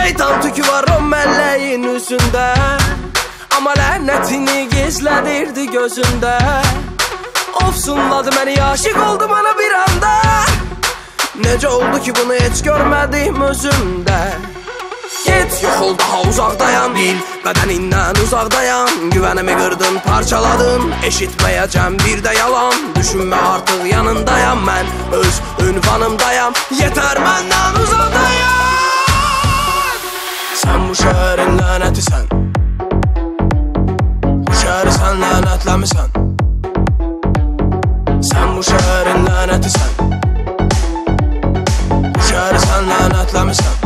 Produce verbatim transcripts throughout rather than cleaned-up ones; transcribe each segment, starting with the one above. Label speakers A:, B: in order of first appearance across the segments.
A: Şeytan tükü var o məlləyin üzündə, amma lənətini gizlədirdi gözündə. Ofsunladı məni, aşiq oldu bana bir anda. Necə oldu ki bunu heç görmədim özümdə. Get, yox ol, daha uzaqdayam, bil bədənindən uzaqdayam. Güvənimi qırdın, parçaladın, eşitməyəcəm bir də yalan. Düşünmə artıq yanındayam, mən öz ünvanımdayam. Yetər məndən uzaqdayam. Sən bu şəhərin lənətisən, bu şəhəri sən lənətləmisən. Sən bu şəhərin lənətisən, bu şəhəri sən lənətləmisən.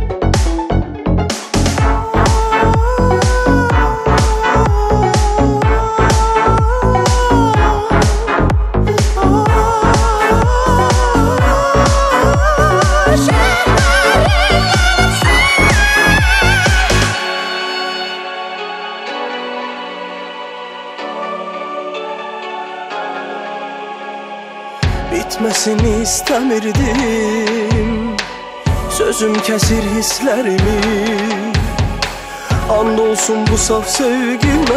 A: Bitmesini istəmirdim, sözüm kəsir hisslərimi. And olsun bu saf sevgimə,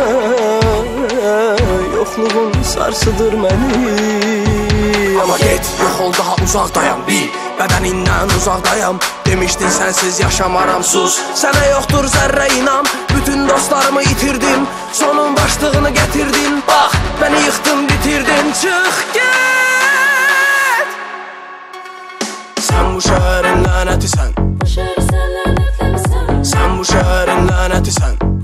A: yoxluğun sarsıdır məni. Amma get, yox ol, daha uzaqdayam, bil bədənindən uzaqdayam. Demişdin sənsiz yaşamaram, sus, sənə yoxdur zərrə inam. Bütün dostlarımı itirdim, sonun başlığını gətirdin. Bax, məni yıxdın, bitirdin, çıx get. Sən bu şəhərin lənətisən, bu şəhəri sən lənətləmisən. Sən bu şəhərin lənətisən.